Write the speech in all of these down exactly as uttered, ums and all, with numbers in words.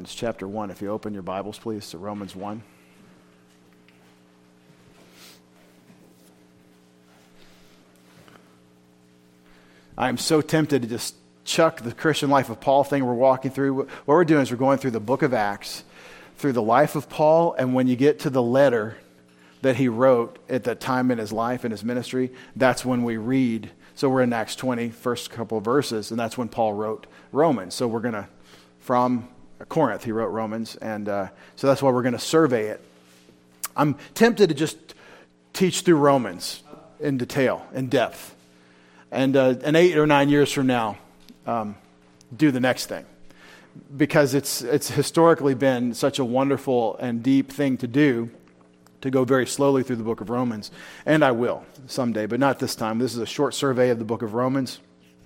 Romans chapter one. If you open your Bibles, please, to Romans one. I am so tempted to just chuck the Christian life of Paul thing we're walking through. What we're doing is we're going through the book of Acts, through the life of Paul, and when you get to the letter that he wrote at that time in his life, in his ministry, that's when we read. So we're in Acts twenty, first couple of verses, and that's when Paul wrote Romans. So we're going to, from Corinth, he wrote Romans, and uh, so that's why we're going to survey it. I'm tempted to just teach through Romans in detail, in depth. And uh, and eight or nine years from now, um, do the next thing. Because it's it's historically been such a wonderful and deep thing to do, to go very slowly through the book of Romans. And I will someday, but not this time. This is a short survey of the book of Romans.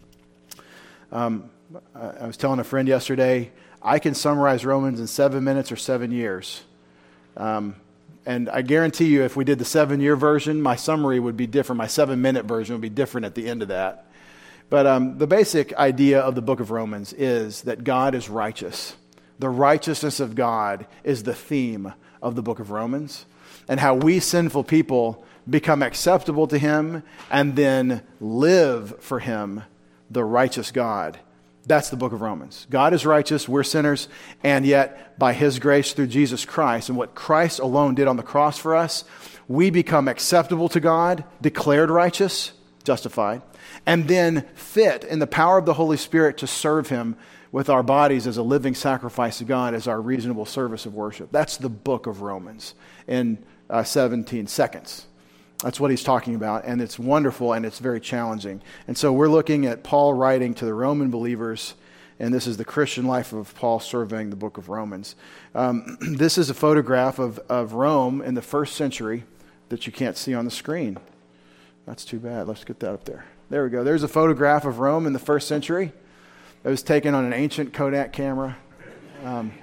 Um, I was telling a friend yesterday, I can summarize Romans in seven minutes or seven years. Um And I guarantee you, if we did the seven-year version, my summary would be different. My seven-minute version would be different at the end of that. But um, the basic idea of the book of Romans is that God is righteous. The righteousness of God is the theme of the book of Romans, and how we sinful people become acceptable to Him and then live for Him, the righteous God. That's the book of Romans. God is righteous, we're sinners, and yet by His grace through Jesus Christ and what Christ alone did on the cross for us, we become acceptable to God, declared righteous, justified, and then fit in the power of the Holy Spirit to serve Him with our bodies as a living sacrifice to God as our reasonable service of worship. That's the book of Romans in uh, seventeen seconds. That's what he's talking about, and it's wonderful, and it's very challenging. And so we're looking at Paul writing to the Roman believers, and this is the Christian life of Paul surveying the book of Romans. Um, this is a photograph of, of Rome in the first century that you can't see on the screen. That's too bad. Let's get that up there. There we go. There's a photograph of Rome in the first century. It was taken on an ancient Kodak camera. Um,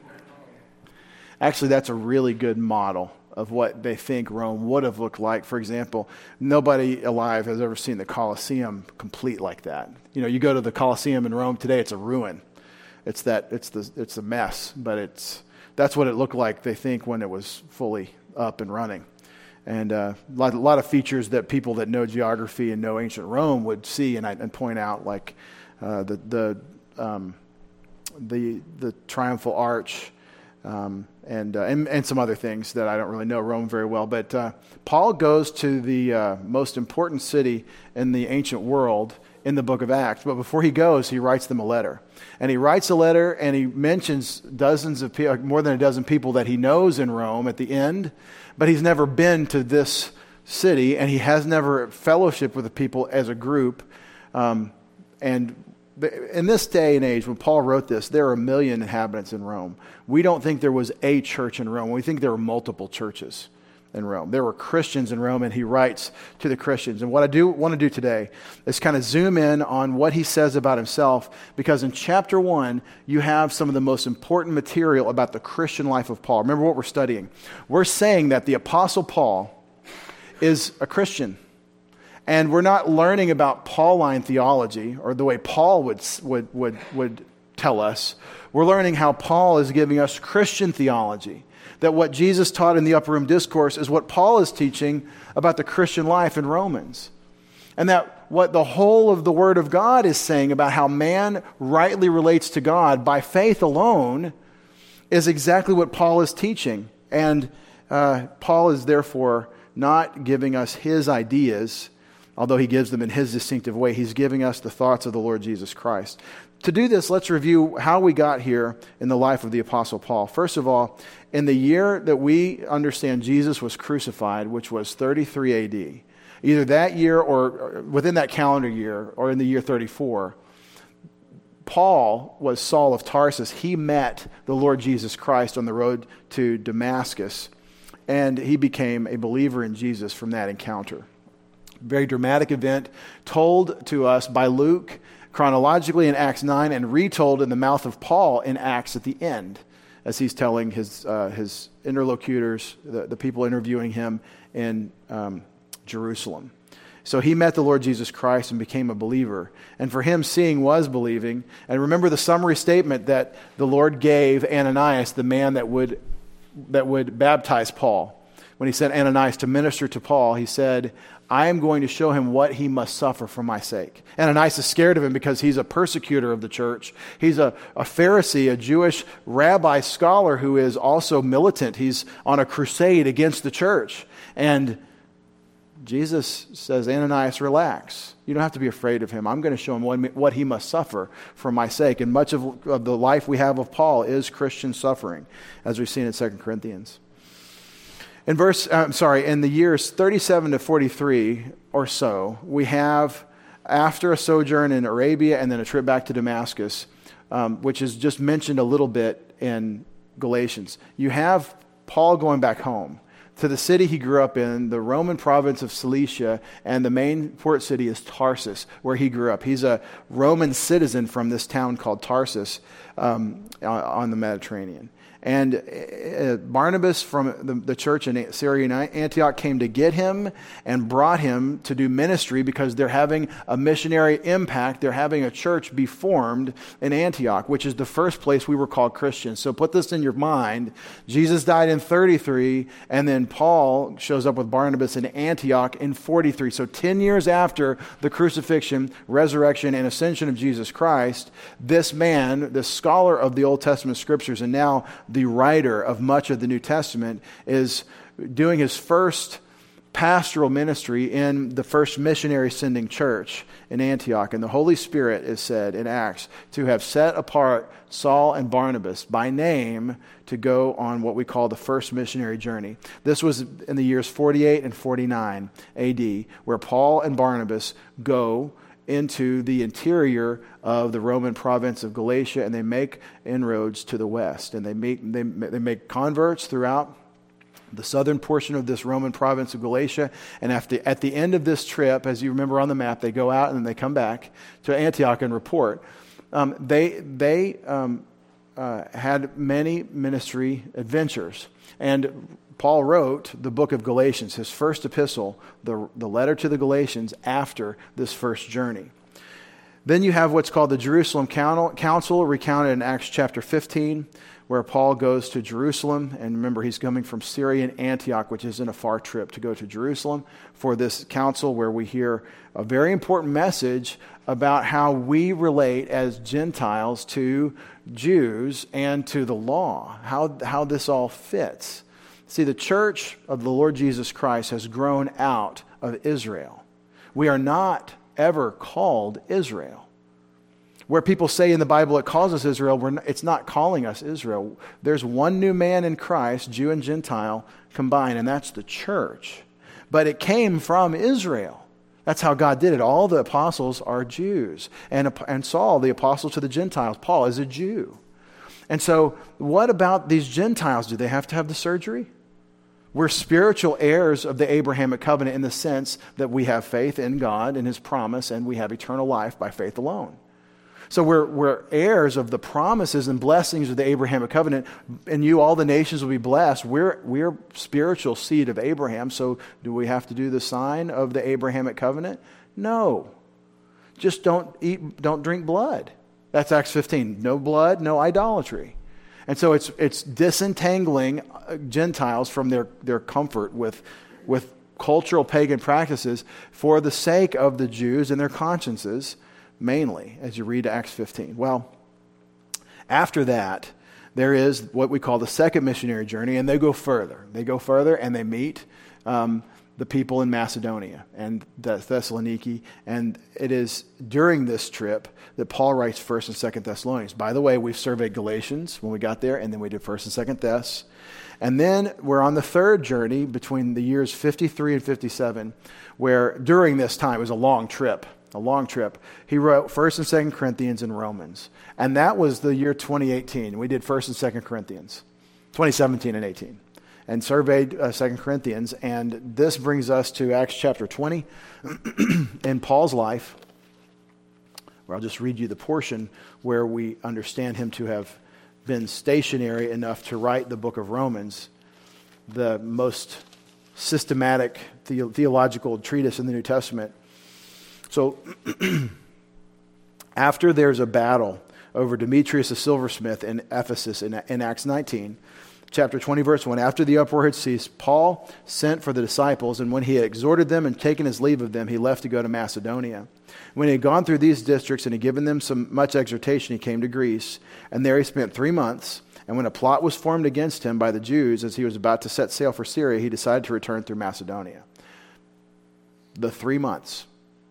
actually, that's a really good model of what they think Rome would have looked like. For example, nobody alive has ever seen the Colosseum complete like that. You know, you go to the Colosseum in Rome today, it's a ruin. It's that it's the it's a mess, but it's that's what it looked like, they think, when it was fully up and running. And uh, a, lot, a lot of features that people that know geography and know ancient Rome would see and, and point out, like uh, the the um, the the triumphal arch. Um, and, uh, and and some other things that I don't really know Rome very well. But uh, Paul goes to the uh, most important city in the ancient world in the book of Acts. But before he goes, he writes them a letter. And he writes a letter, and he mentions dozens of people, more than a dozen people that he knows in Rome at the end. But he's never been to this city, and he has never fellowshiped with the people as a group. Um, and in this day and age, when Paul wrote this, there are a million inhabitants in Rome. We don't think there was a church in Rome. We think there were multiple churches in Rome. There were Christians in Rome, and he writes to the Christians. And what I do want to do today is kind of zoom in on what he says about himself, because in chapter one, you have some of the most important material about the Christian life of Paul. Remember what we're studying. We're saying that the Apostle Paul is a Christian. And we're not learning about Pauline theology or the way Paul would would would would tell us. We're learning how Paul is giving us Christian theology. That what Jesus taught in the Upper Room Discourse is what Paul is teaching about the Christian life in Romans. And that what the whole of the Word of God is saying about how man rightly relates to God by faith alone is exactly what Paul is teaching. And uh, Paul is therefore not giving us his ideas, although he gives them in his distinctive way. He's giving us the thoughts of the Lord Jesus Christ. To do this, let's review how we got here in the life of the Apostle Paul. First of all, in the year that we understand Jesus was crucified, which was thirty-three A D, either that year or within that calendar year or in the year thirty-four, Paul was Saul of Tarsus. He met the Lord Jesus Christ on the road to Damascus, and he became a believer in Jesus from that encounter. Very dramatic event told to us by Luke chronologically in Acts nine and retold in the mouth of Paul in Acts at the end as he's telling his uh, his interlocutors, the, the people interviewing him in um, Jerusalem. So he met the Lord Jesus Christ and became a believer. And for him, seeing was believing. And remember the summary statement that the Lord gave Ananias, the man that would that would baptize Paul. When he sent Ananias to minister to Paul, he said, I am going to show him what he must suffer for my sake. Ananias is scared of him because he's a persecutor of the church. He's a, a Pharisee, a Jewish rabbi scholar who is also militant. He's on a crusade against the church. And Jesus says, Ananias, relax. You don't have to be afraid of him. I'm going to show him what, what he must suffer for my sake. And much of, of the life we have of Paul is Christian suffering, as we've seen in Second Corinthians. In verse, uh, I'm sorry, in the years thirty-seven to forty-three or so, we have, after a sojourn in Arabia and then a trip back to Damascus, um, which is just mentioned a little bit in Galatians, you have Paul going back home to the city he grew up in, the Roman province of Cilicia, and the main port city is Tarsus, where he grew up. He's a Roman citizen from this town called Tarsus um, on the Mediterranean. And uh, Barnabas from the, the church in Syria and Antioch came to get him and brought him to do ministry because they're having a missionary impact. They're having a church be formed in Antioch, which is the first place we were called Christians. So put this in your mind. Jesus died in thirty-three, and then Paul shows up with Barnabas in Antioch in forty-three. So ten years after the crucifixion, resurrection, and ascension of Jesus Christ, this man, this scholar of the Old Testament scriptures, and now the writer of much of the New Testament, is doing his first pastoral ministry in the first missionary sending church in Antioch. And the Holy Spirit is said in Acts to have set apart Saul and Barnabas by name to go on what we call the first missionary journey. This was in the years forty-eight and forty-nine A D, where Paul and Barnabas go into the interior of the Roman province of Galatia, and they make inroads to the west. And they make, they, they make converts throughout the southern portion of this Roman province of Galatia. And after, at the end of this trip, as you remember on the map, they go out and they come back to Antioch and report. Um, they they um, uh, had many ministry adventures. And Paul wrote the book of Galatians, his first epistle, the, the letter to the Galatians after this first journey. Then you have what's called the Jerusalem Council, recounted in Acts chapter fifteen, where Paul goes to Jerusalem. And remember, he's coming from Syria and Antioch, which isn't a far trip, to go to Jerusalem for this council, where we hear a very important message about how we relate as Gentiles to Jews and to the law, how, how this all fits. See, the church of the Lord Jesus Christ has grown out of Israel. We are not ever called Israel. Where people say in the Bible it calls us Israel, we're not, it's not calling us Israel. There's one new man in Christ, Jew and Gentile combined, and that's the church. But it came from Israel. That's how God did it. All the apostles are Jews. And, and Saul, the apostle to the Gentiles, Paul is a Jew. And so what about these Gentiles? Do they have to have the surgery? We're spiritual heirs of the Abrahamic covenant in the sense that we have faith in God and His promise, and we have eternal life by faith alone. So we're, we're heirs of the promises and blessings of the Abrahamic covenant. And you, all the nations will be blessed. We're, we're spiritual seed of Abraham. So do we have to do the sign of the Abrahamic covenant? No. Just don't eat, don't drink blood. That's Acts fifteen. No blood, no idolatry. And so it's it's disentangling Gentiles from their, their comfort with, with cultural pagan practices for the sake of the Jews and their consciences, mainly, as you read Acts fifteen. Well, after that, there is what we call the second missionary journey, and they go further. They go further and they meet um, the people in Macedonia and Thessaloniki. And it is during this trip that Paul writes First and Second Thessalonians. By the way, we surveyed Galatians when we got there, and then we did First and Second Thess. And then we're on the third journey between the years fifty-three and fifty-seven, where during this time, it was a long trip, a long trip. He wrote First and Second Corinthians and Romans. And that was the year twenty eighteen. We did First and Second Corinthians, twenty seventeen and eighteen. And surveyed uh, Second Corinthians. And this brings us to Acts chapter twenty in Paul's life, where I'll just read you the portion where we understand him to have been stationary enough to write the book of Romans, the most systematic the- theological treatise in the New Testament. So after there's a battle over Demetrius the silversmith in Ephesus in, in Acts nineteen, chapter twenty, verse one, after the uproar had ceased, Paul sent for the disciples, and when he had exhorted them and taken his leave of them, he left to go to Macedonia. When he had gone through these districts and had given them some much exhortation, he came to Greece, and there he spent three months. And when a plot was formed against him by the Jews as he was about to set sail for Syria, he decided to return through Macedonia. The three months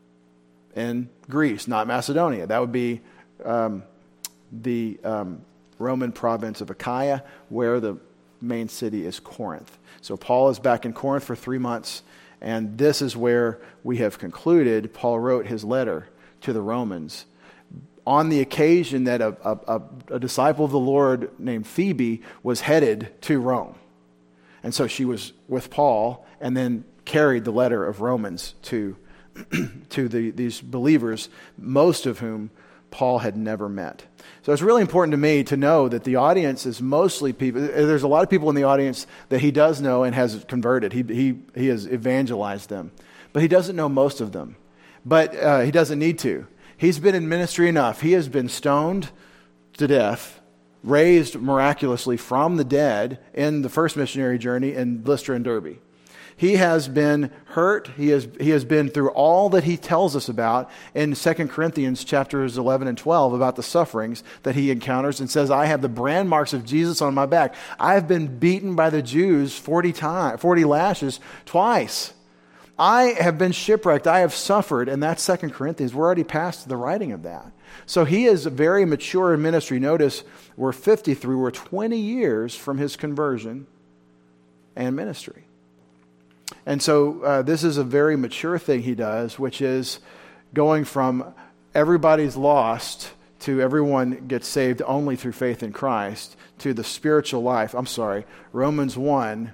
in Greece, not Macedonia. That would be um, the um, Roman province of Achaia, where the main city is Corinth. So Paul is back in Corinth for three months, and this is where we have concluded Paul wrote his letter to the Romans on the occasion that a, a, a disciple of the Lord named Phoebe was headed to Rome. And so she was with Paul and then carried the letter of Romans to, to the, these believers, most of whom Paul had never met. So it's really important to me to know that the audience is mostly people. There's a lot of people in the audience that he does know and has converted. He, he, he has evangelized them. But he doesn't know most of them. But uh, he doesn't need to. He's been in ministry enough. He has been stoned to death, raised miraculously from the dead in the first missionary journey in Lystra and Derbe. He has been hurt. He has, he has been through all that he tells us about in Second Corinthians chapters eleven and twelve about the sufferings that he encounters and says, I have the brand marks of Jesus on my back. I have been beaten by the Jews forty times, forty lashes twice. I have been shipwrecked. I have suffered. And that's Second Corinthians. We're already past the writing of that. So he is very mature in ministry. Notice we're fifty-three, we're twenty years from his conversion and ministry. And so uh, this is a very mature thing he does, which is going from everybody's lost to everyone gets saved only through faith in Christ to the spiritual life. I'm sorry, Romans one,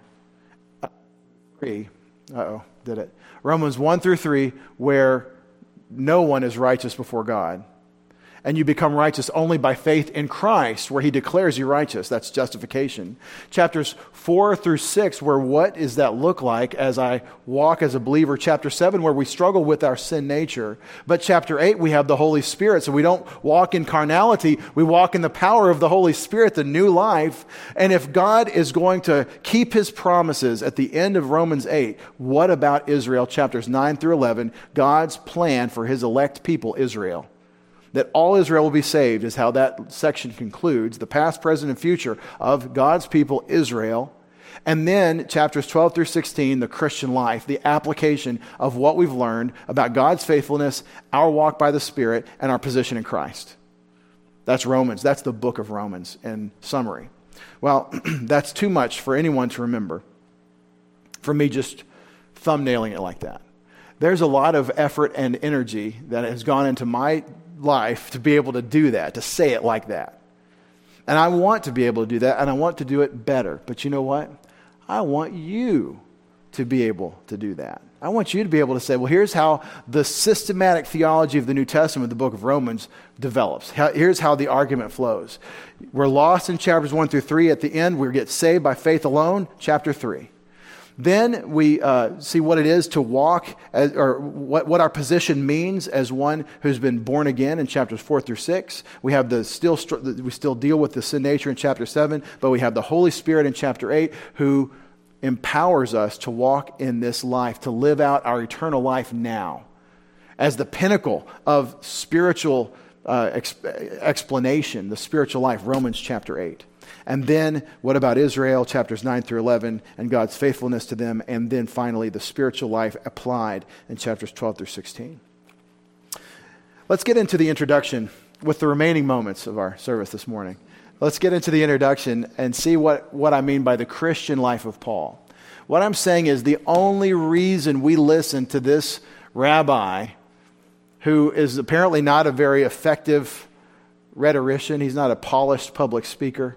three. Uh-oh, did it. Romans one through three, where no one is righteous before God. And you become righteous only by faith in Christ, where he declares you righteous. That's justification. Chapters four through six, where what does that look like as I walk as a believer. Chapter seven, where we struggle with our sin nature. But chapter eight, we have the Holy Spirit. So we don't walk in carnality. We walk in the power of the Holy Spirit, the new life. And if God is going to keep his promises at the end of Romans eight, what about Israel? Chapters nine through eleven, God's plan for his elect people, Israel. That all Israel will be saved is how that section concludes. The past, present, and future of God's people, Israel. And then chapters twelve through sixteen, the Christian life, the application of what we've learned about God's faithfulness, our walk by the Spirit, and our position in Christ. That's Romans. That's the book of Romans in summary. Well, that's too much for anyone to remember, for me just thumbnailing it like that. There's a lot of effort and energy that has gone into my life to be able to do that, to say it like that. And I want to be able to do that, and I want to do it better. But you know what? I want you to be able to do that. I want you to be able to say, well, here's how the systematic theology of the New Testament, the book of Romans, develops. Here's how the argument flows. We're lost in chapters one through three. At the end, we get saved by faith alone, chapter three. Then we uh, see what it is to walk, as, or what, what our position means as one who's been born again in chapters four through six. We have the still we still deal with the sin nature in chapter seven, but we have the Holy Spirit in chapter eight, who empowers us to walk in this life, to live out our eternal life now, as the pinnacle of spiritual uh, exp- explanation, the spiritual life. Romans chapter eight. And then, what about Israel, chapters nine through eleven, and God's faithfulness to them, and then finally the spiritual life applied in chapters twelve through sixteen. Let's get into the introduction with the remaining moments of our service this morning. Let's get into the introduction and see what, what I mean by the Christian life of Paul. What I'm saying is the only reason we listen to this rabbi, who is apparently not a very effective rhetorician, he's not a polished public speaker,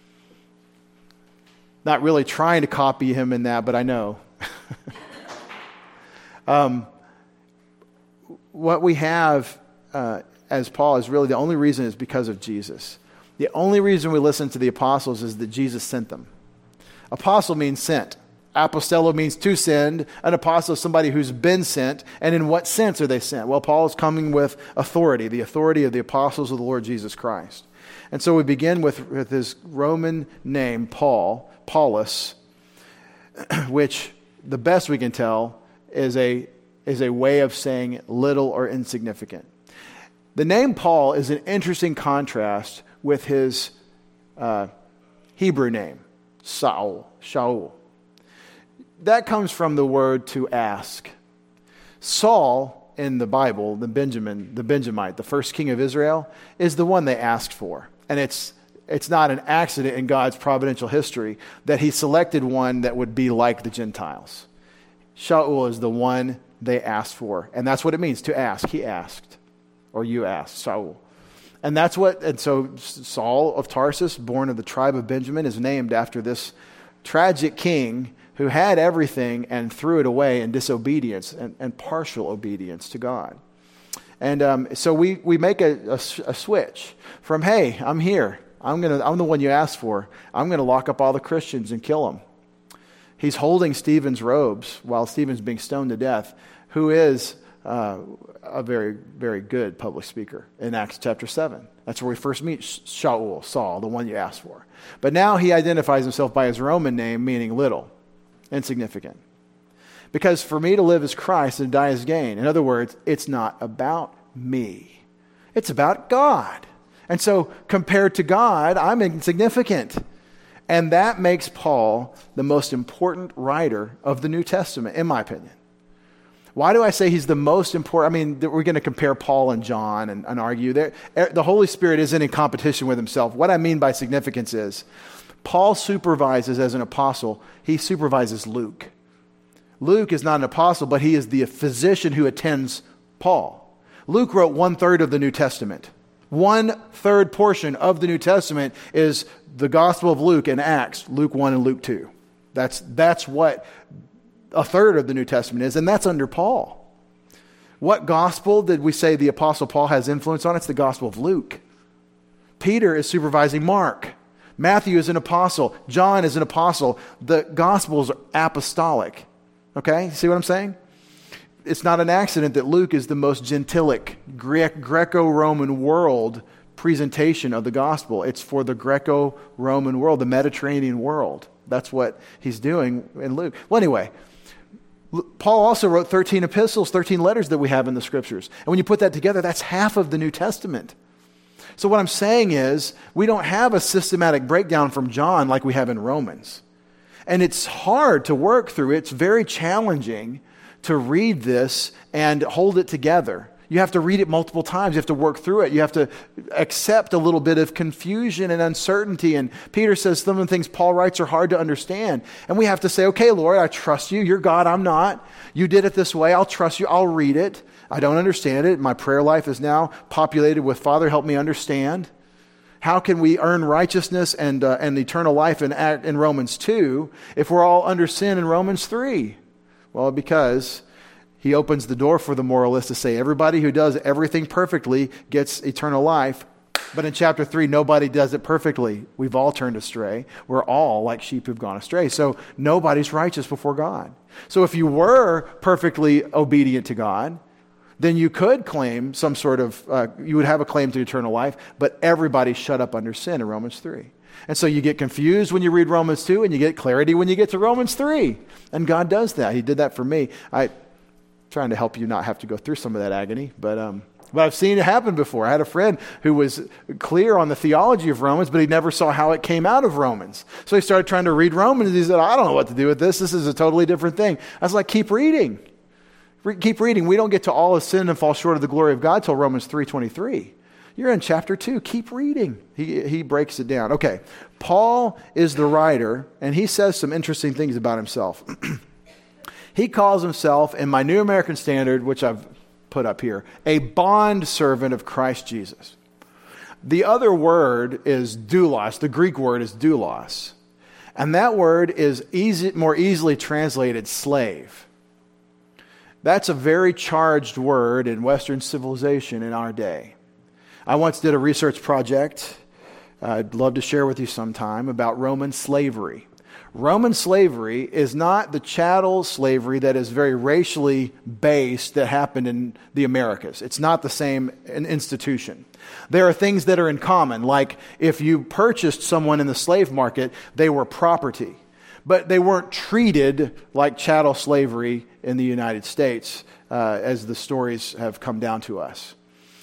not really trying to copy him in that, but I know. um, what we have uh, as Paul is really the only reason is because of Jesus. The only reason we listen to the apostles is that Jesus sent them. Apostle means sent. Apostello means to send. An apostle is somebody who's been sent. And in what sense are they sent? Well, Paul is coming with authority, the authority of the apostles of the Lord Jesus Christ. And so we begin with, with his Roman name, Paul, Paulus, which the best we can tell is a, is a way of saying little or insignificant. The name Paul is an interesting contrast with his uh, Hebrew name, Saul, Shaul. That comes from the word to ask. Saul in the Bible, the Benjamin, the Benjamite, the first king of Israel, is the one they asked for. And it's it's not an accident in God's providential history that he selected one that would be like the Gentiles. Shaul is the one they asked for. And that's what it means, to ask. He asked. Or you asked, Saul. And that's what, and so Saul of Tarsus, born of the tribe of Benjamin, is named after this tragic king who had everything and threw it away in disobedience and, and partial obedience to God. And um, so we, we make a, a, a switch from, hey, I'm here. I'm gonna I'm the one you asked for. I'm going to lock up all the Christians and kill them. He's holding Stephen's robes while Stephen's being stoned to death, who is uh, a very, very good public speaker in Acts chapter seven. That's where we first meet Shaul, Saul, the one you asked for. But now he identifies himself by his Roman name, meaning little. Insignificant. Because for me to live is Christ and die is gain. In other words, it's not about me. It's about God. And so compared to God, I'm insignificant. And that makes Paul the most important writer of the New Testament, in my opinion. Why do I say he's the most important? I mean, we're going to compare Paul and John and, and argue. There, the Holy Spirit isn't in competition with himself. What I mean by significance is, Paul supervises as an apostle, he supervises Luke. Luke is not an apostle, but he is the physician who attends Paul. Luke wrote one third of the New Testament. One third portion of the New Testament is the Gospel of Luke and Acts, Luke one and Luke two. That's, that's what a third of the New Testament is, and that's under Paul. What gospel did we say the Apostle Paul has influence on? It's the Gospel of Luke. Peter is supervising Mark. Matthew is an apostle. John is an apostle. The Gospels are apostolic. Okay? See what I'm saying? It's not an accident that Luke is the most gentilic, Gre- Greco-Roman world presentation of the gospel. It's for the Greco-Roman world, the Mediterranean world. That's what he's doing in Luke. Well, anyway, Paul also wrote thirteen epistles, thirteen letters that we have in the scriptures. And when you put that together, that's half of the New Testament. So what I'm saying is, we don't have a systematic breakdown from John like we have in Romans. And it's hard to work through. It's very challenging to read this and hold it together. You have to read it multiple times. You have to work through it. You have to accept a little bit of confusion and uncertainty. And Peter says some of the things Paul writes are hard to understand. And we have to say, okay, Lord, I trust you. You're God. I'm not. You did it this way. I'll trust you. I'll read it. I don't understand it. My prayer life is now populated with, Father, help me understand. How can we earn righteousness and uh, and eternal life in, in Romans two if we're all under sin in Romans three? Well, because he opens the door for the moralist to say everybody who does everything perfectly gets eternal life. But in chapter three, nobody does it perfectly. We've all turned astray. We're all like sheep who've gone astray. So nobody's righteous before God. So if you were perfectly obedient to God, then you could claim some sort of, uh, you would have a claim to eternal life, but everybody's shut up under sin in Romans three. And so you get confused when you read Romans two, and you get clarity when you get to Romans three. And God does that. He did that for me. I'm trying to help you not have to go through some of that agony, but um, but I've seen it happen before. I had a friend who was clear on the theology of Romans, but he never saw how it came out of Romans. So he started trying to read Romans, and he said, I don't know what to do with this. This is a totally different thing. I was like, keep reading. Re- keep reading. We don't get to all of sin and fall short of the glory of God till Romans three twenty-three. You're in chapter two. Keep reading. He he breaks it down. Okay. Paul is the writer, and he says some interesting things about himself. He calls himself, in my New American Standard, which I've put up here, a bond servant of Christ Jesus. The other word is doulos. The Greek word is doulos. And that word is easy, more easily translated slave. That's a very charged word in Western civilization in our day. I once did a research project, uh, I'd love to share with you sometime, about Roman slavery. Roman slavery is not the chattel slavery that is very racially based that happened in the Americas. It's not the same institution. There are things that are in common, like if you purchased someone in the slave market, they were property. But they weren't treated like chattel slavery in the United States, uh, as the stories have come down to us.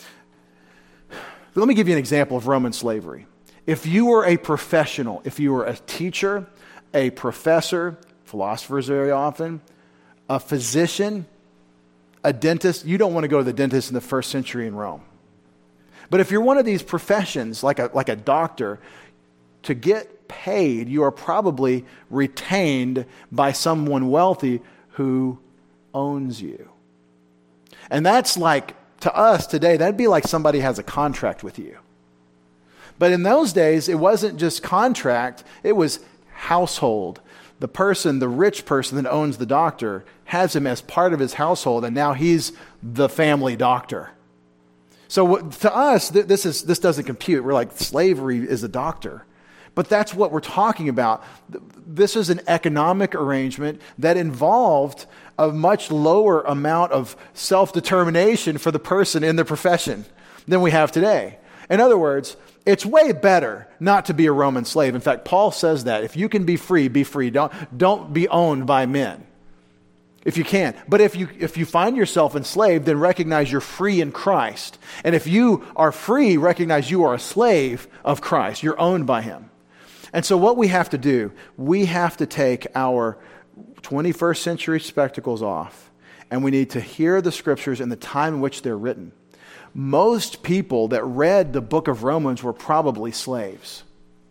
Let me give you an example of Roman slavery. If you were a professional, if you were a teacher, a professor, philosophers very often, a physician, a dentist, you don't want to go to the dentist in the first century in Rome. But if you're one of these professions, like a, like a doctor, to get paid, you are probably retained by someone wealthy who owns you. And that's like, to us today, that'd be like somebody has a contract with you. But in those days, it wasn't just contract, it was household. The person, the rich person that owns the doctor, has him as part of his household, and now he's the family doctor. So to us, this is this doesn't compute. We're like, slavery is a doctor. But that's what we're talking about. This is an economic arrangement that involved a much lower amount of self-determination for the person in the profession than we have today. In other words, it's way better not to be a Roman slave. In fact, Paul says that. If you can be free, be free. Don't, don't be owned by men. If you can. But if you if you find yourself enslaved, then recognize you're free in Christ. And if you are free, recognize you are a slave of Christ. You're owned by him. And so what we have to do, we have to take our twenty-first century spectacles off, and we need to hear the scriptures in the time in which they're written. Most people that read the book of Romans were probably slaves.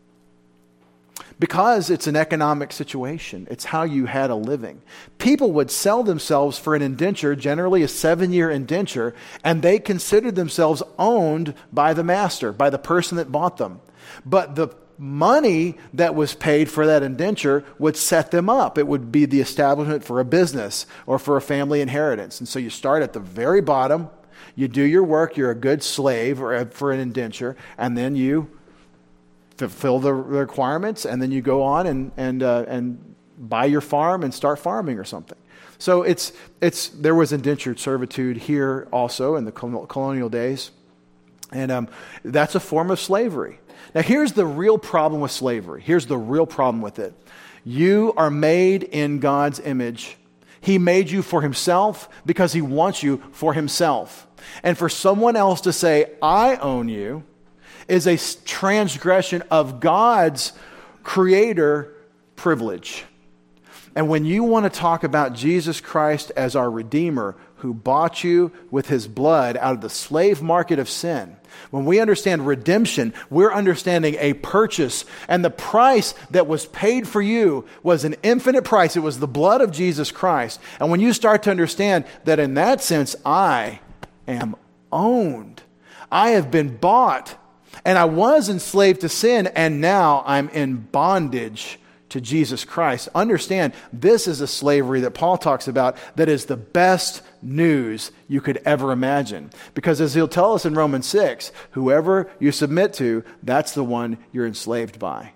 Because it's an economic situation. It's how you had a living. People would sell themselves for an indenture, generally a seven-year indenture, and they considered themselves owned by the master, by the person that bought them. But the money that was paid for that indenture would set them up. It would be the establishment for a business or for a family inheritance. And so you start at the very bottom, you do your work, you're a good slave or a, for an indenture, and then you fulfill the requirements, and then you go on and and uh, and buy your farm and start farming or something. So it's it's there was indentured servitude here also in the colonial days, and um, that's a form of slavery. Now here's the real problem with slavery. Here's the real problem with it. You are made in God's image. He made you for himself because he wants you for himself. And for someone else to say, I own you, is a transgression of God's creator privilege. And when you want to talk about Jesus Christ as our Redeemer, who bought you with his blood out of the slave market of sin, when we understand redemption, we're understanding a purchase, and the price that was paid for you was an infinite price. It was the blood of Jesus Christ. And when you start to understand that in that sense, I am owned. I have been bought. And I was enslaved to sin, and now I'm in bondage to Jesus Christ. Understand, this is a slavery that Paul talks about that is the best news you could ever imagine. Because as he'll tell us in Romans six, whoever you submit to, that's the one you're enslaved by.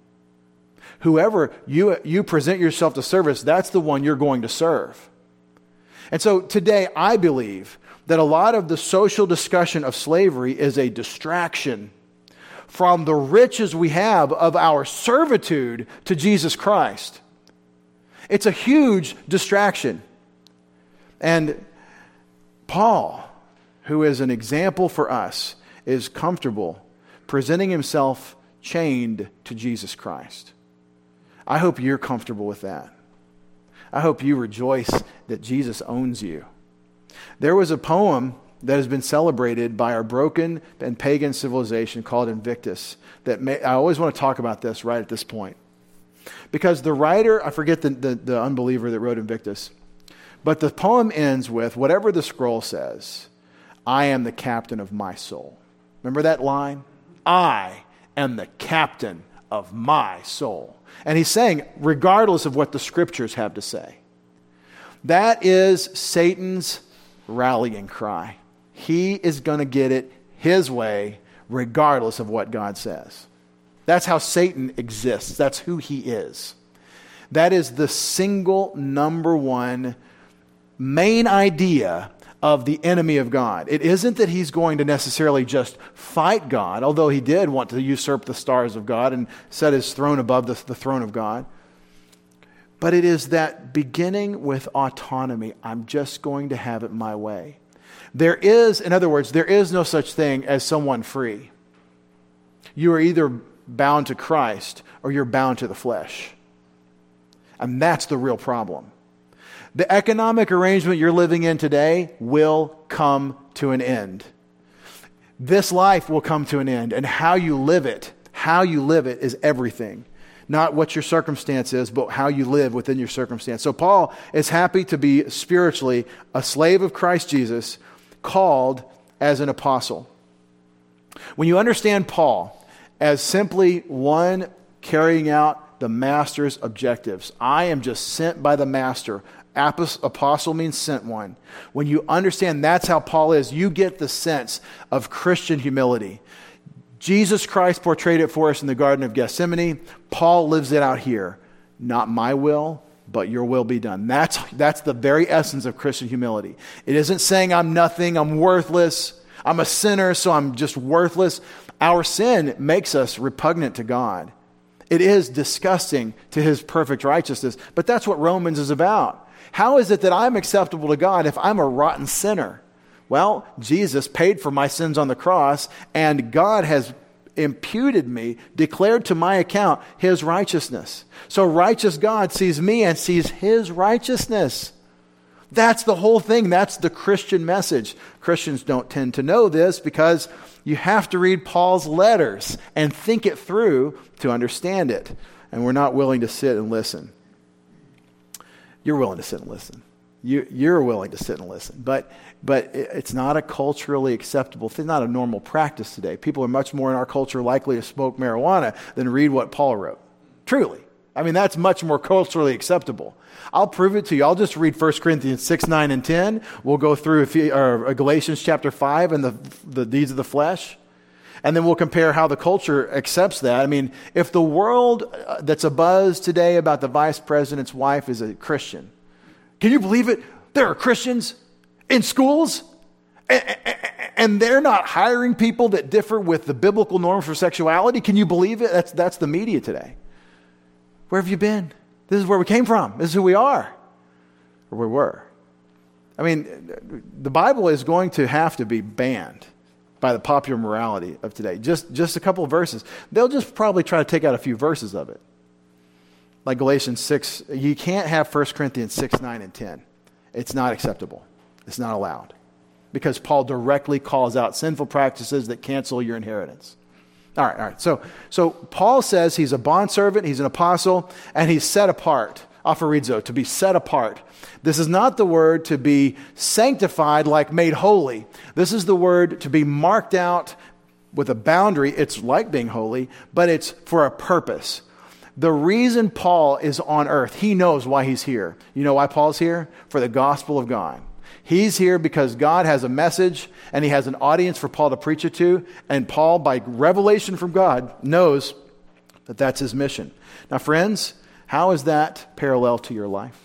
Whoever you, you present yourself to service, that's the one you're going to serve. And so today, I believe that a lot of the social discussion of slavery is a distraction from the riches we have of our servitude to Jesus Christ. It's a huge distraction. And Paul, who is an example for us, is comfortable presenting himself chained to Jesus Christ. I hope you're comfortable with that. I hope you rejoice that Jesus owns you. There was a poem that has been celebrated by our broken and pagan civilization called Invictus. That may, I always want to talk about this right at this point. Because the writer, I forget the, the, the unbeliever that wrote Invictus, but the poem ends with, whatever the scroll says, I am the captain of my soul. Remember that line? I am the captain of my soul. And he's saying, regardless of what the scriptures have to say. That is Satan's rallying cry. He is going to get it his way, regardless of what God says. That's how Satan exists. That's who he is. That is the single number one main idea of the enemy of God. It isn't that he's going to necessarily just fight God, although he did want to usurp the stars of God and set his throne above the, the throne of God. But it is that beginning with autonomy. I'm just going to have it my way. There is, in other words, there is no such thing as someone free. You are either bound to Christ or you're bound to the flesh. And that's the real problem. The economic arrangement you're living in today will come to an end. This life will come to an end, and how you live it, how you live it is everything. Not what your circumstance is, but how you live within your circumstance. So Paul is happy to be spiritually a slave of Christ Jesus, called as an apostle. When you understand Paul as simply one carrying out the master's objectives, I am just sent by the master. Apostle means sent one. When you understand that's how Paul is, you get the sense of Christian humility. Jesus Christ portrayed it for us in the Garden of Gethsemane. Paul lives it out here. Not my will, but your will be done. That's, that's the very essence of Christian humility. It isn't saying I'm nothing, I'm worthless, I'm a sinner, so I'm just worthless. Our sin makes us repugnant to God. It is disgusting to his perfect righteousness, but that's what Romans is about. How is it that I'm acceptable to God if I'm a rotten sinner? Well, Jesus paid for my sins on the cross, and God has imputed me, declared to my account his righteousness. So righteous God sees me and sees his righteousness. That's the whole thing. That's the Christian message. Christians don't tend to know this because you have to read Paul's letters and think it through to understand it. And we're not willing to sit and listen. You're willing to sit and listen. You, you're willing to sit and listen. But but it's not a culturally acceptable thing, not a normal practice today. People are much more in our culture likely to smoke marijuana than read what Paul wrote. Truly. I mean, that's much more culturally acceptable. I'll prove it to you. I'll just read First Corinthians six, nine, and ten. We'll go through or Galatians chapter five and the, the deeds of the flesh. And then we'll compare how the culture accepts that. I mean, if the world that's abuzz today about the vice president's wife is a Christian, can you believe it? There are Christians in schools, and they're not hiring people that differ with the biblical norms for sexuality. Can you believe it? That's, that's the media today. Where have you been? This is where we came from. This is who we are, or we were. I mean, the Bible is going to have to be banned by the popular morality of today. Just, just a couple of verses. They'll just probably try to take out a few verses of it. Like Galatians six, you can't have First Corinthians six, nine, and ten. It's not acceptable. It's not allowed. Because Paul directly calls out sinful practices that cancel your inheritance. All right, all right. So, so Paul says he's a bondservant, he's an apostle, and he's set apart. Aphorizo, to be set apart. This is not the word to be sanctified like made holy. This is the word to be marked out with a boundary. It's like being holy, but it's for a purpose. The reason Paul is on earth, he knows why he's here. You know why Paul's here? For the gospel of God. He's here because God has a message and he has an audience for Paul to preach it to. And Paul, by revelation from God, knows that that's his mission. Now, friends, how is that parallel to your life?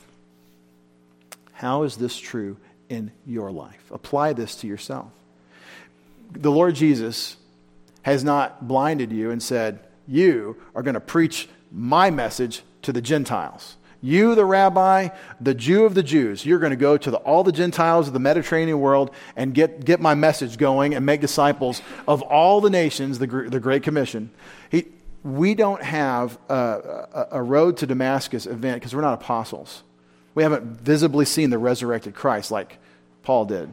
How is this true in your life? Apply this to yourself. The Lord Jesus has not blinded you and said, you are going to preach my message to the Gentiles. You, the rabbi, the Jew of the Jews, you're going to go to the, all the Gentiles of the Mediterranean world and get, get my message going and make disciples of all the nations, the, the Great Commission. He, we don't have a, a, a road to Damascus event because we're not apostles. We haven't visibly seen the resurrected Christ like Paul did.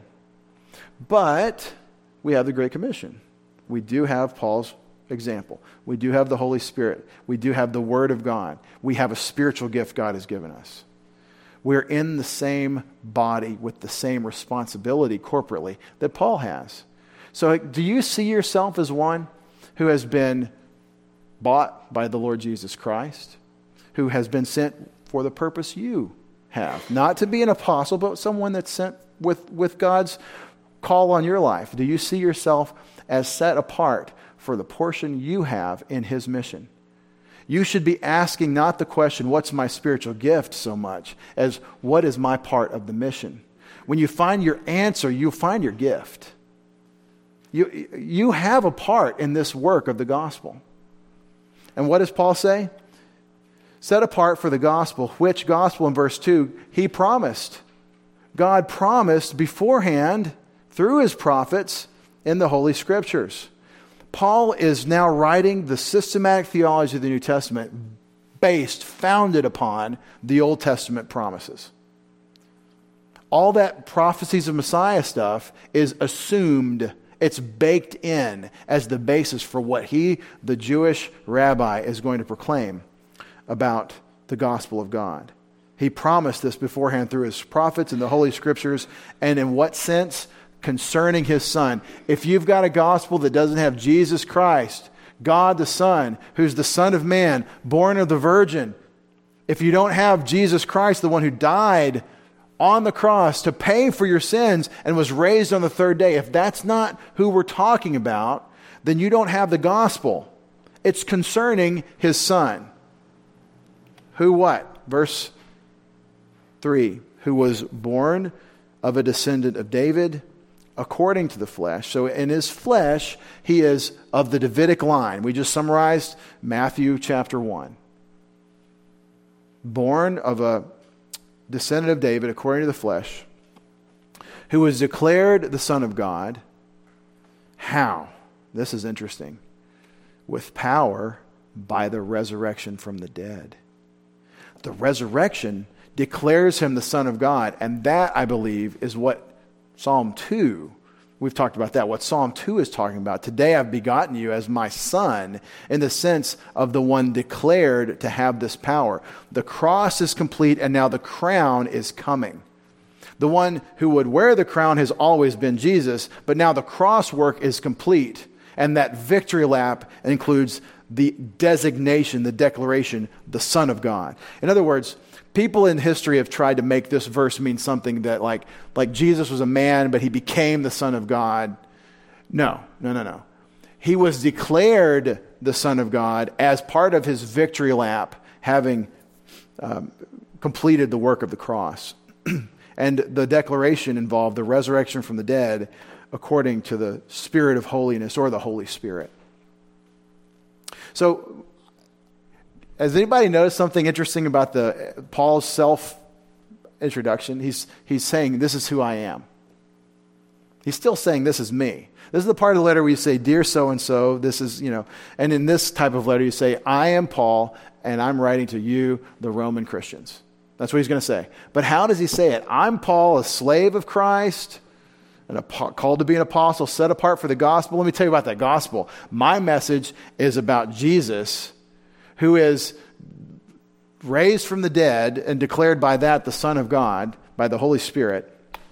But we have the Great Commission. We do have Paul's example. We do have the Holy Spirit. We do have the Word of God. We have a spiritual gift God has given us. We're in the same body with the same responsibility corporately that Paul has. So do you see yourself as one who has been bought by the Lord Jesus Christ, who has been sent for the purpose you have? Not to be an apostle, but someone that's sent with, with God's call on your life. Do you see yourself as set apart for the portion you have in his mission? You should be asking not the question, what's my spiritual gift, so much as what is my part of the mission? When you find your answer, you'll find your gift. You, you have a part in this work of the gospel. And what does Paul say? Set apart for the gospel, which gospel in verse two, he promised. God promised beforehand through his prophets in the Holy Scriptures. Paul is now writing the systematic theology of the New Testament based, founded upon the Old Testament promises. All that prophecies of Messiah stuff is assumed, it's baked in as the basis for what he, the Jewish rabbi, is going to proclaim about the gospel of God. He promised this beforehand through his prophets and the Holy Scriptures, and in what sense? Concerning his Son. If you've got a gospel that doesn't have Jesus Christ, God the Son, who's the Son of Man, born of the Virgin, if you don't have Jesus Christ, the one who died on the cross to pay for your sins and was raised on the third day, if that's not who we're talking about, then you don't have the gospel. It's concerning his Son. Who what? Verse three. Who was born of a descendant of David according to the flesh. So in his flesh, he is of the Davidic line. We just summarized Matthew chapter one. Born of a descendant of David according to the flesh, who was declared the Son of God. How? This is interesting. With power by the resurrection from the dead. The resurrection declares him the Son of God, and that, I believe, is what Psalm two, we've talked about that, what Psalm two is talking about. Today I've begotten you as my son, in the sense of the one declared to have this power. The cross is complete, and now the crown is coming. The one who would wear the crown has always been Jesus, but now the cross work is complete, and that victory lap includes the designation, the declaration, the Son of God. In other words, people in history have tried to make this verse mean something that like, like Jesus was a man, but he became the Son of God. No, no, no, no. He was declared the Son of God as part of his victory lap, having um, completed the work of the cross. And the declaration involved the resurrection from the dead according to the Spirit of holiness, or the Holy Spirit. So, has anybody noticed something interesting about the Paul's self-introduction? He's, he's saying, this is who I am. He's still saying, this is me. This is the part of the letter where you say, dear so-and-so, this is, you know, and in this type of letter you say, I am Paul, and I'm writing to you, the Roman Christians. That's what he's going to say. But how does he say it? I'm Paul, a slave of Christ, and called to be an apostle, set apart for the gospel. Let me tell you about that gospel. My message is about Jesus, who is raised from the dead and declared by that the Son of God, by the Holy Spirit,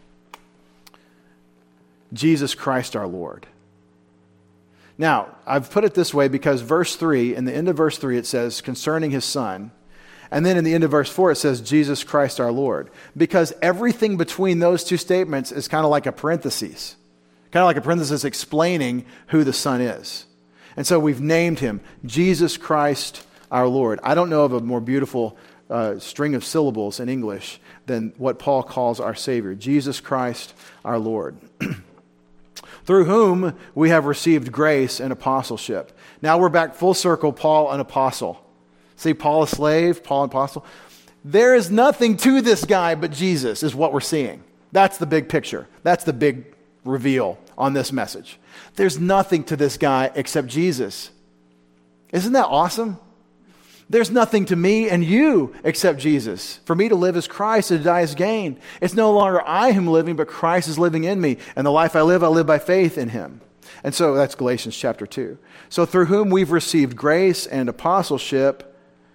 Jesus Christ our Lord. Now, I've put it this way because verse three, in the end of verse three, it says, concerning his Son. And then in the end of verse four, it says, Jesus Christ our Lord. Because everything between those two statements is kind of like a parenthesis. Kind of like a parenthesis explaining who the Son is. And so we've named him Jesus Christ our Lord. I don't know of a more beautiful uh, string of syllables in English than what Paul calls our Savior. Jesus Christ our Lord. Through whom we have received grace and apostleship. Now we're back full circle, Paul an apostle. See, Paul a slave, Paul an apostle. There is nothing to this guy but Jesus, is what we're seeing. That's the big picture. That's the big reveal on this message. There's nothing to this guy except Jesus. Isn't that awesome? There's nothing to me and you except Jesus. For me to live is Christ, and to die is gain. It's no longer I who am living, but Christ is living in me. And the life I live, I live by faith in him. And so that's Galatians chapter two. So through whom we've received grace and apostleship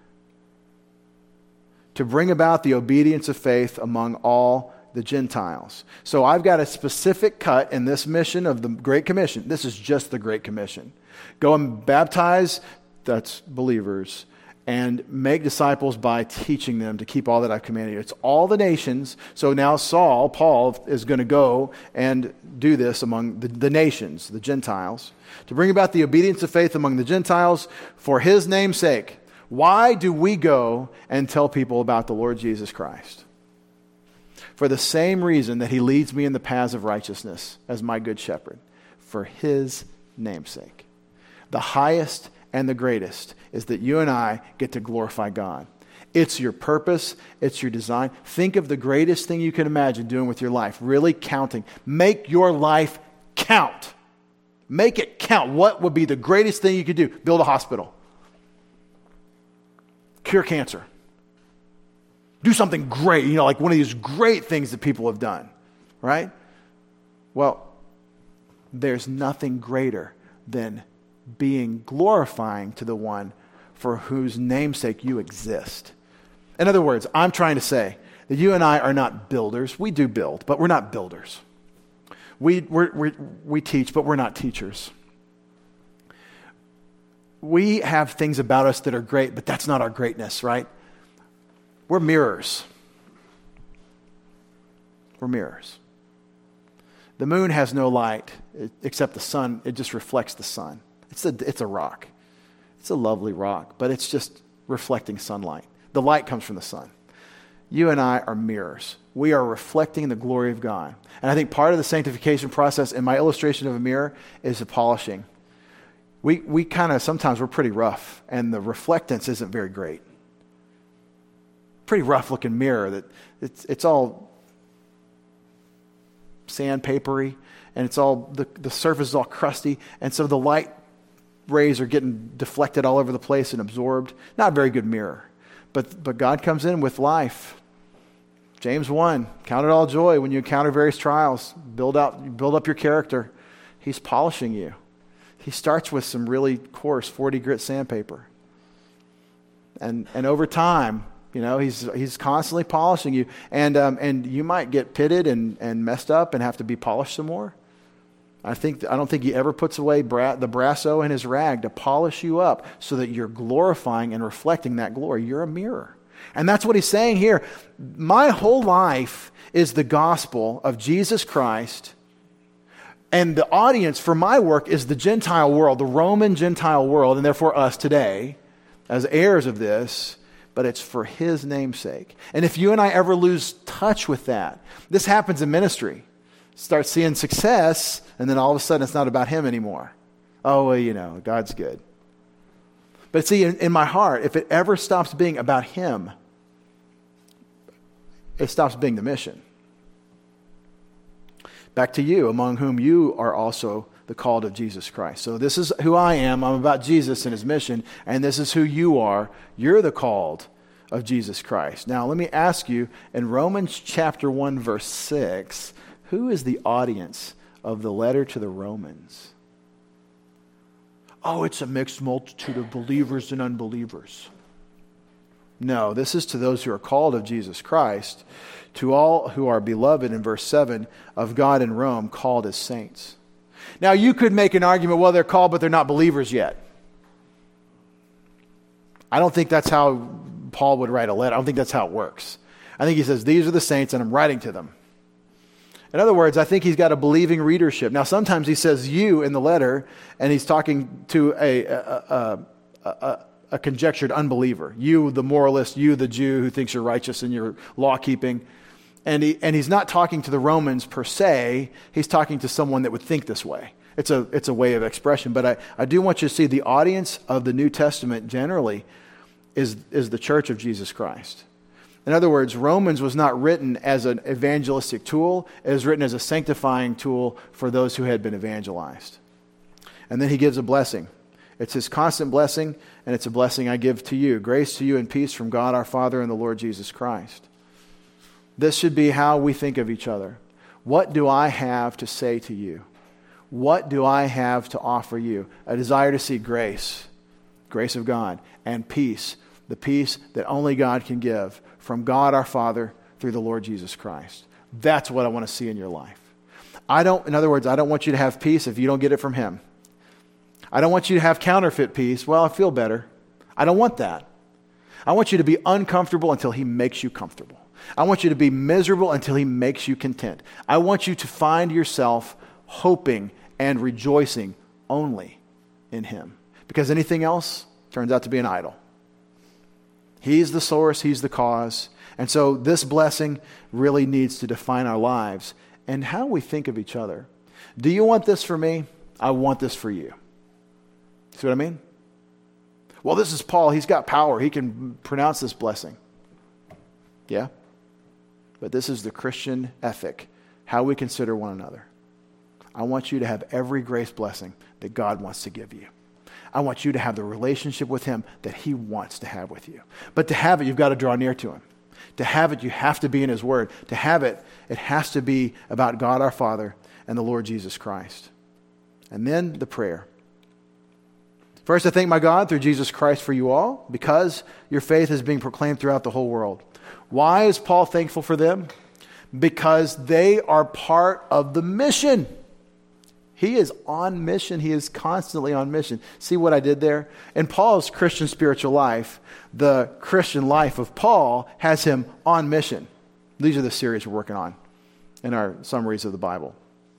to bring about the obedience of faith among all the Gentiles. So I've got a specific cut in this mission of the Great Commission. This is just the Great Commission. Go and baptize, that's believers, and make disciples by teaching them to keep all that I've commanded you. It's all the nations. So now Saul, Paul, is going to go and do this among the, the nations, the Gentiles, to bring about the obedience of faith among the Gentiles for his name's sake. Why do we go and tell people about the Lord Jesus Christ? For the same reason that he leads me in the paths of righteousness as my good shepherd, for his namesake. The highest and the greatest is that you and I get to glorify God. It's your purpose. It's your design. Think of the greatest thing you can imagine doing with your life, really counting. Make your life count. Make it count. What would be the greatest thing you could do? Build a hospital. Cure cancer. Do something great, you know, like one of these great things that people have done, right? Well, there's nothing greater than being glorifying to the one for whose namesake you exist. In other words, I'm trying to say that you and I are not builders. We do build, but we're not builders. We we're, we're, we teach, but we're not teachers. We have things about us that are great, but that's not our greatness, right? We're mirrors. We're mirrors. The moon has no light except the sun. It just reflects the sun. It's a, it's a rock. It's a lovely rock, but it's just reflecting sunlight. The light comes from the sun. You and I are mirrors. We are reflecting the glory of God. And I think part of the sanctification process, in my illustration of a mirror, is the polishing. We we kind of, sometimes we're pretty rough, and the reflectance isn't very great. Pretty rough looking mirror that it's it's all sandpapery, and it's all, the, the surface is all crusty, and so the light rays are getting deflected all over the place and absorbed. Not a very good mirror. But but God comes in with life. James one, count it all joy when you encounter various trials. Build out, build up your character. He's polishing you. He starts with some really coarse forty grit sandpaper. And and over time, you know, he's he's constantly polishing you. And um, and you might get pitted and, and messed up and have to be polished some more. I think I don't think he ever puts away bra- the brasso in his rag to polish you up so that you're glorifying and reflecting that glory. You're a mirror. And that's what he's saying here. My whole life is the gospel of Jesus Christ, and the audience for my work is the Gentile world, the Roman Gentile world, and therefore us today as heirs of this, but it's for his namesake. And if you and I ever lose touch with that, this happens in ministry. Start seeing success, and then all of a sudden it's not about him anymore. Oh, well, you know, God's good. But see, in, in my heart, if it ever stops being about him, it stops being the mission. Back to you, among whom you are also the called of Jesus Christ. So this is who I am. I'm about Jesus and his mission, and this is who you are. You're the called of Jesus Christ. Now, let me ask you, in Romans chapter one, verse six, who is the audience of the letter to the Romans? Oh, it's a mixed multitude of believers and unbelievers. No, this is to those who are called of Jesus Christ, to all who are beloved, in verse seven, of God in Rome, called as saints. Now, you could make an argument, well, they're called, but they're not believers yet. I don't think that's how Paul would write a letter. I don't think that's how it works. I think he says, these are the saints, and I'm writing to them. In other words, I think he's got a believing readership. Now, sometimes he says you in the letter, and he's talking to a, a, a, a, a conjectured unbeliever. You, the moralist, you, the Jew who thinks you're righteous in your law-keeping. And he, and he's not talking to the Romans per se. He's talking to someone that would think this way. It's a, it's a way of expression. But I, I do want you to see the audience of the New Testament generally is, is the church of Jesus Christ. In other words, Romans was not written as an evangelistic tool. It was written as a sanctifying tool for those who had been evangelized. And then he gives a blessing. It's his constant blessing, and it's a blessing I give to you. Grace to you and peace from God our Father and the Lord Jesus Christ. This should be how we think of each other. What do I have to say to you? What do I have to offer you? A desire to see grace, grace of God, and peace, the peace that only God can give, from God our Father through the Lord Jesus Christ. That's what I want to see in your life. I don't, in other words, I don't want you to have peace if you don't get it from him. I don't want you to have counterfeit peace. Well, I feel better. I don't want that. I want you to be uncomfortable until he makes you comfortable. I want you to be miserable until he makes you content. I want you to find yourself hoping and rejoicing only in him. Because anything else turns out to be an idol. He's the source. He's the cause. And so this blessing really needs to define our lives and how we think of each other. Do you want this for me? I want this for you. See what I mean? Well, this is Paul. He's got power. He can pronounce this blessing. Yeah? But this is the Christian ethic, how we consider one another. I want you to have every grace blessing that God wants to give you. I want you to have the relationship with him that he wants to have with you. But to have it, you've got to draw near to him. To have it, you have to be in his word. To have it, it has to be about God our Father and the Lord Jesus Christ. And then the prayer. First, I thank my God through Jesus Christ for you all, because your faith is being proclaimed throughout the whole world. Why is Paul thankful for them? Because they are part of the mission. He is on mission. He is constantly on mission. See what I did there? In Paul's Christian spiritual life, the Christian life of Paul has him on mission. These are the series we're working on in our summaries of the Bible.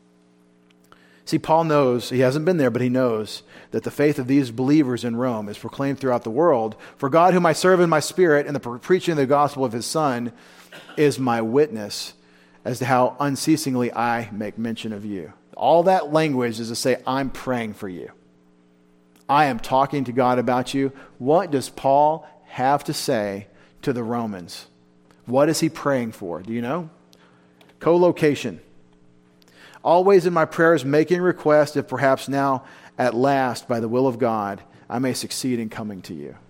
See, Paul knows, he hasn't been there, but he knows that the faith of these believers in Rome is proclaimed throughout the world. For God, whom I serve in my spirit in the preaching of the gospel of his Son, is my witness as to how unceasingly I make mention of you. All that language is to say, I'm praying for you. I am talking to God about you. What does Paul have to say to the Romans? What is he praying for? Do you know? Co-location. Always in my prayers making request, if perhaps now at last by the will of God I may succeed in coming to you.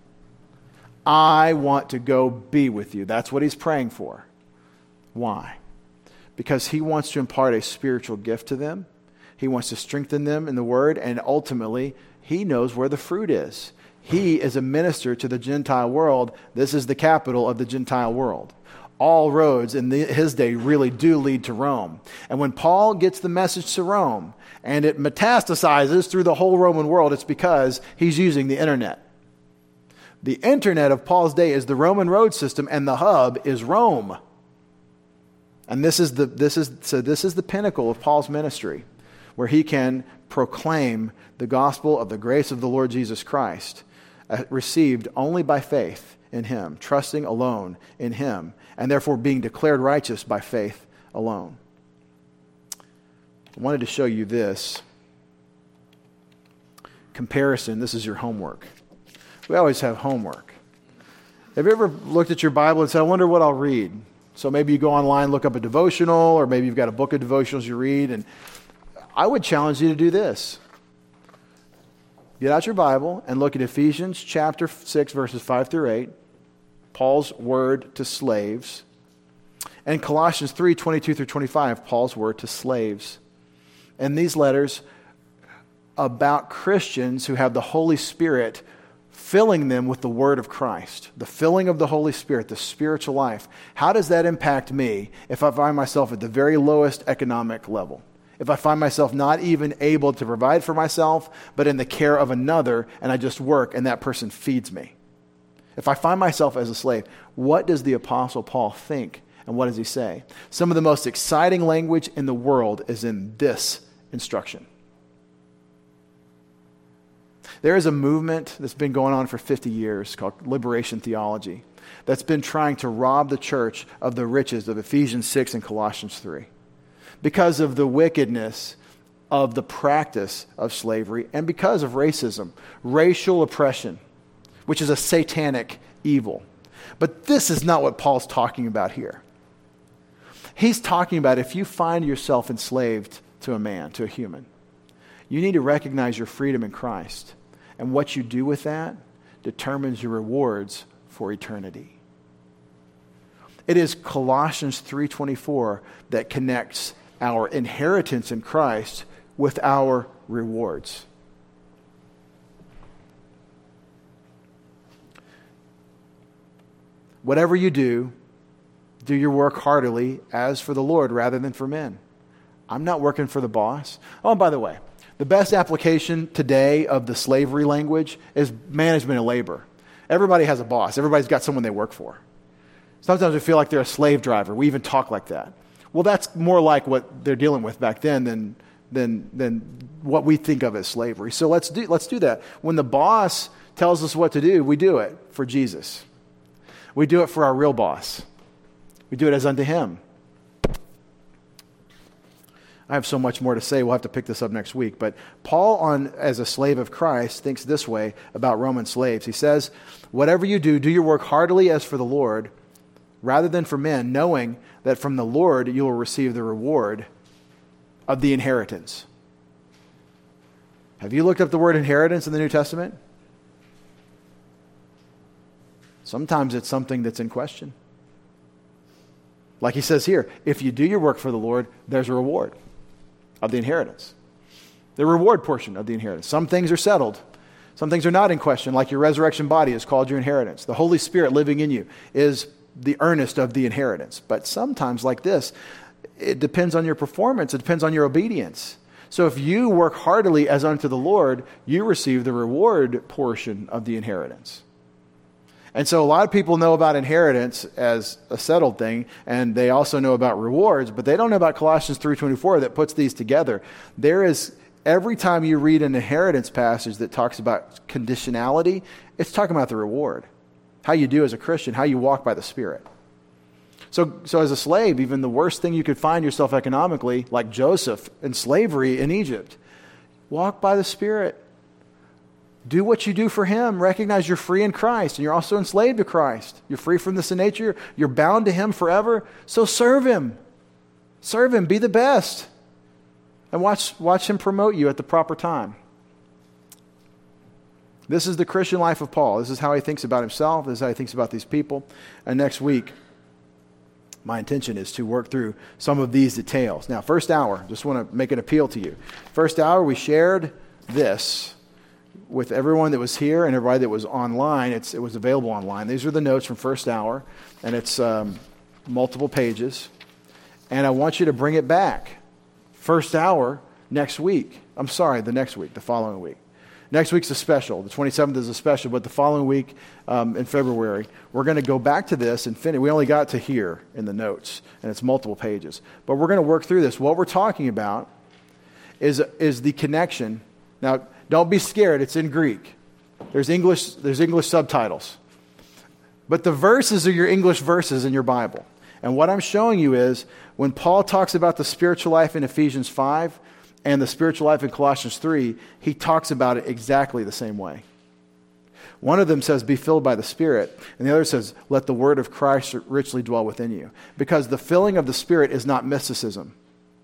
I want to go be with you. That's what he's praying for. Why? Because he wants to impart a spiritual gift to them. He wants to strengthen them in the word, and ultimately he knows where the fruit is. He is a minister to the Gentile world. This is the capital of the Gentile world. All roads in the, his day really do lead to Rome. And when Paul gets the message to Rome and it metastasizes through the whole Roman world, it's because he's using the internet. The internet of Paul's day is the Roman road system, and the hub is Rome. And this is the this is so this is the pinnacle of Paul's ministry, where he can proclaim the gospel of the grace of the Lord Jesus Christ, uh, received only by faith in him, trusting alone in him, and therefore being declared righteous by faith alone. I wanted to show you this comparison. This is your homework. We always have homework. Have you ever looked at your Bible and said, I wonder what I'll read? So maybe you go online, look up a devotional, or maybe you've got a book of devotionals you read, and I would challenge you to do this. Get out your Bible and look at Ephesians chapter six, verses five through eight, Paul's word to slaves, and Colossians three, twenty-two through twenty-five, Paul's word to slaves. And these letters about Christians who have the Holy Spirit filling them with the word of Christ, the filling of the Holy Spirit, the spiritual life. How does that impact me if I find myself at the very lowest economic level? If I find myself not even able to provide for myself, but in the care of another, and I just work and that person feeds me. If I find myself as a slave, what does the Apostle Paul think? And what does he say? Some of the most exciting language in the world is in this instruction. There is a movement that's been going on for fifty years called liberation theology that's been trying to rob the church of the riches of Ephesians six and Colossians three because of the wickedness of the practice of slavery and because of racism, racial oppression, which is a satanic evil. But this is not what Paul's talking about here. He's talking about if you find yourself enslaved to a man, to a human, you need to recognize your freedom in Christ. And what you do with that determines your rewards for eternity. It is Colossians three twenty-four that connects our inheritance in Christ with our rewards. Whatever you do, do your work heartily as for the Lord rather than for men. I'm not working for the boss. Oh, and by the way, the best application today of the slavery language is management of labor. Everybody has a boss. Everybody's got someone they work for. Sometimes we feel like they're a slave driver. We even talk like that. Well, that's more like what they're dealing with back then than than than what we think of as slavery. So let's do let's do that. When the boss tells us what to do, we do it for Jesus. We do it for our real boss. We do it as unto him. I have so much more to say. We'll have to pick this up next week. But Paul, on as a slave of Christ, thinks this way about Roman slaves. He says, whatever you do, do your work heartily as for the Lord, rather than for men, knowing that from the Lord you will receive the reward of the inheritance. Have you looked up the word inheritance in the New Testament? Sometimes it's something that's in question. Like he says here, if you do your work for the Lord, there's a reward of the inheritance. The reward portion of the inheritance. Some things are settled. Some things are not in question, like your resurrection body is called your inheritance. The Holy Spirit living in you is the earnest of the inheritance. But sometimes, like this, it depends on your performance. It depends on your obedience. So if you work heartily as unto the Lord, you receive the reward portion of the inheritance. And so a lot of people know about inheritance as a settled thing, and they also know about rewards, but they don't know about Colossians three twenty-four that puts these together. There is, every time you read an inheritance passage that talks about conditionality, it's talking about the reward. How you do as a Christian, how you walk by the Spirit. So, so as a slave, even the worst thing you could find yourself economically, like Joseph in slavery in Egypt, walk by the Spirit. Do what you do for him. Recognize you're free in Christ, and you're also enslaved to Christ. You're free from the sin nature. You're bound to him forever. So serve him. Serve him. Be the best. And watch, watch him promote you at the proper time. This is the Christian life of Paul. This is how he thinks about himself. This is how he thinks about these people. And next week, my intention is to work through some of these details. Now, first hour, just want to make an appeal to you. First hour, we shared this with everyone that was here and everybody that was online. It's, it was available online. These are the notes from first hour, and it's um, multiple pages. And I want you to bring it back. First hour next week. I'm sorry, the next week, the following week. Next week's a special. The twenty-seventh is a special, but the following week um, in February, we're going to go back to this and finish. We only got to here in the notes, and it's multiple pages. But we're going to work through this. What we're talking about is, is the connection. Now, don't be scared. It's in Greek. There's English, there's English subtitles. But the verses are your English verses in your Bible. And what I'm showing you is when Paul talks about the spiritual life in Ephesians five and the spiritual life in Colossians three, he talks about it exactly the same way. One of them says, be filled by the Spirit. And the other says, let the word of Christ richly dwell within you. Because the filling of the Spirit is not mysticism.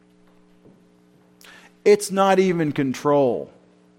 It's not even control.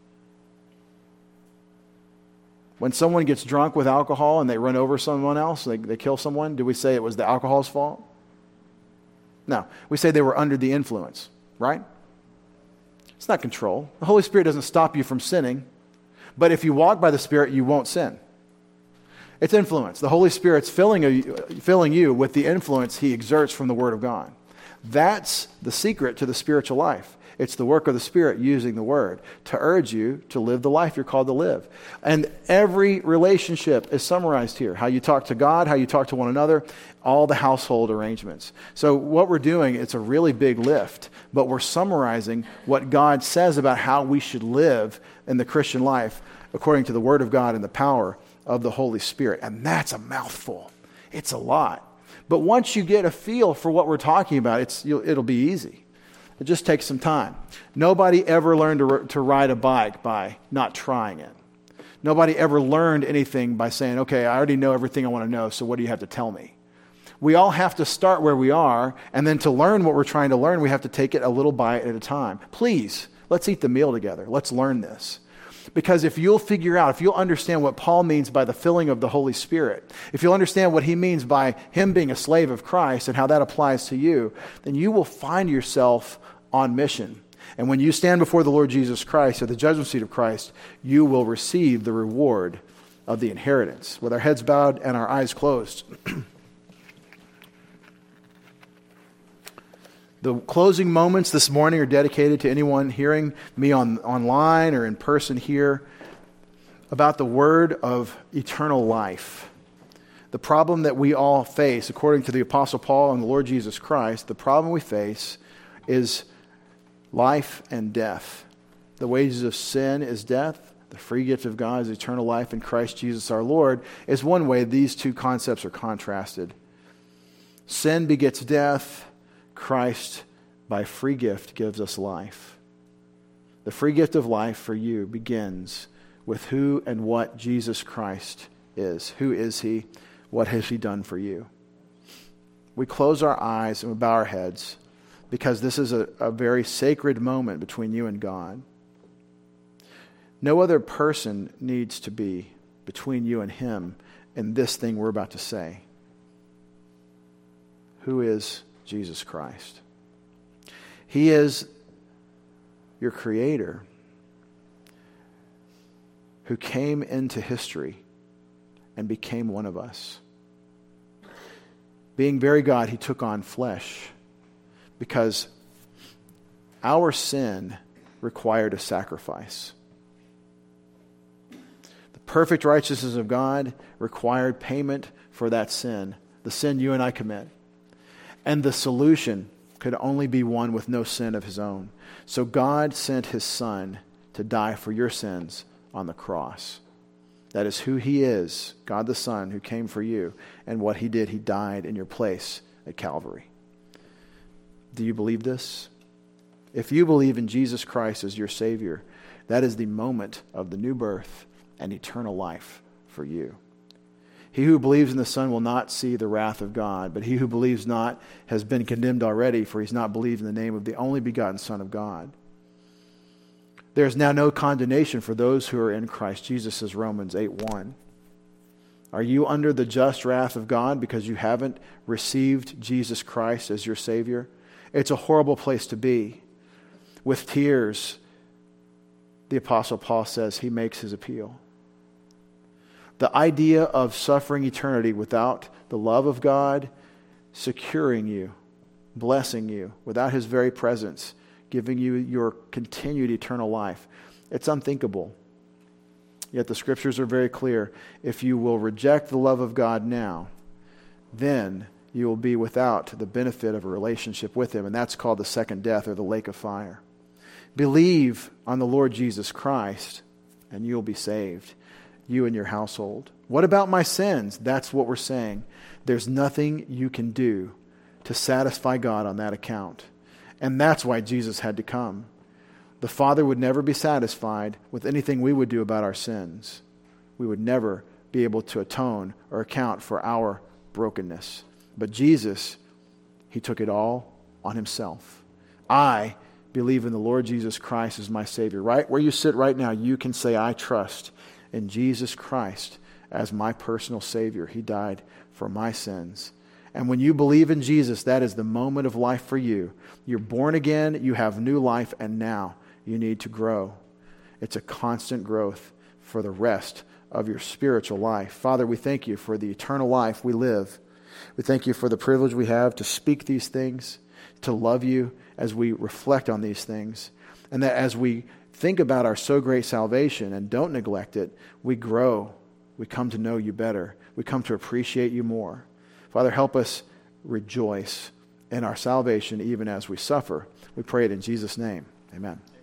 When someone gets drunk with alcohol and they run over someone else, they, they kill someone, do we say it was the alcohol's fault? No. We say they were under the influence, right? It's not control. The Holy Spirit doesn't stop you from sinning, but if you walk by the Spirit, you won't sin. It's influence. The Holy Spirit's filling, a, filling you with the influence he exerts from the Word of God. That's the secret to the spiritual life. It's the work of the Spirit using the Word to urge you to live the life you're called to live. And every relationship is summarized here. How you talk to God, how you talk to one another, all the household arrangements. So what we're doing, it's a really big lift, but we're summarizing what God says about how we should live in the Christian life according to the Word of God and the power of the Holy Spirit. And that's a mouthful. It's a lot. But once you get a feel for what we're talking about, it's you'll, it'll be easy. It just takes some time. Nobody ever learned to, to ride a bike by not trying it. Nobody ever learned anything by saying, okay, I already know everything I want to know, so what do you have to tell me? We all have to start where we are, and then to learn what we're trying to learn, we have to take it a little bite at a time. Please, let's eat the meal together. Let's learn this. Because if you'll figure out, if you'll understand what Paul means by the filling of the Holy Spirit, if you'll understand what he means by him being a slave of Christ and how that applies to you, then you will find yourself on mission. And when you stand before the Lord Jesus Christ at the judgment seat of Christ, you will receive the reward of the inheritance. With our heads bowed and our eyes closed. The closing moments this morning are dedicated to anyone hearing me on online or in person here about the word of eternal life. The problem that we all face, according to the Apostle Paul and the Lord Jesus Christ, the problem we face is life and death. The wages of sin is death. the free gift of God is eternal life in Christ Jesus our Lord, is one way these two concepts are contrasted. Sin begets death. Christ, by free gift, gives us life. The free gift of life for you begins with who and what Jesus Christ is. Who is he? What has he done for you? We close our eyes and we bow our heads because this is a, a very sacred moment between you and God. No other person needs to be between you and him in this thing we're about to say. Who is Jesus Christ? He is your Creator who came into history and became one of us. Being very God, he took on flesh because our sin required a sacrifice. The perfect righteousness of God required payment for that sin, the sin you and I commit. And the solution could only be one with no sin of his own. So God sent his Son to die for your sins on the cross. That is who he is, God the Son, who came for you. And what he did, he died in your place at Calvary. Do you believe this? If you believe in Jesus Christ as your Savior, that is the moment of the new birth and eternal life for you. He who believes in the Son will not see the wrath of God, but he who believes not has been condemned already, for he's not believed in the name of the only begotten Son of God. There is now no condemnation for those who are in Christ Jesus, says Romans eight one. Are you under the just wrath of God because you haven't received Jesus Christ as your Savior? It's a horrible place to be. With tears, the Apostle Paul says he makes his appeal. The idea of suffering eternity without the love of God securing you, blessing you, without his very presence, giving you your continued eternal life, it's unthinkable. Yet the scriptures are very clear. If you will reject the love of God now, then you will be without the benefit of a relationship with him, and that's called the second death or the lake of fire. Believe on the Lord Jesus Christ, and you'll be saved. You and your household. What about my sins? That's what we're saying. There's nothing you can do to satisfy God on that account. And that's why Jesus had to come. The Father would never be satisfied with anything we would do about our sins. We would never be able to atone or account for our brokenness. But Jesus, he took it all on himself. I believe in the Lord Jesus Christ as my Savior. Right where you sit right now, you can say, I trust in Jesus Christ as my personal Savior. He died for my sins. And when you believe in Jesus, that is the moment of life for you. You're born again, you have new life, and now you need to grow. It's a constant growth for the rest of your spiritual life. Father, we thank you for the eternal life we live. We thank you for the privilege we have to speak these things, to love you as we reflect on these things, and that as we think about our so great salvation and don't neglect it, we grow. We come to know you better. We come to appreciate you more. Father, help us rejoice in our salvation even as we suffer. We pray it in Jesus' name. Amen.